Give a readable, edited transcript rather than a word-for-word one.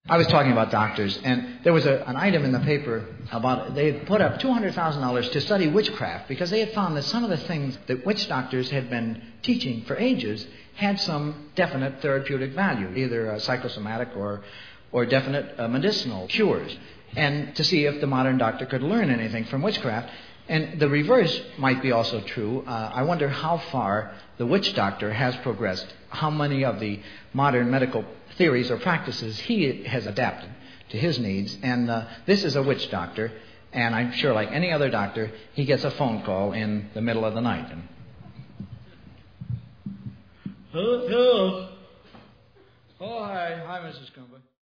I was talking about doctors, and there was an item in the paper about they had put up $200,000 to study witchcraft because they had found that some of the things that witch doctors had been teaching for ages had some definite therapeutic value, either psychosomatic or definite medicinal cures, and to see if the modern doctor could learn anything from witchcraft. And the reverse might be also true. I wonder how far the witch doctor has progressed, how many of the modern medical theories or practices he has adapted to his needs. And this is a witch doctor, and I'm sure like any other doctor, he gets a phone call in the middle of the night. Hello? Oh, hi, Mrs. Kumba.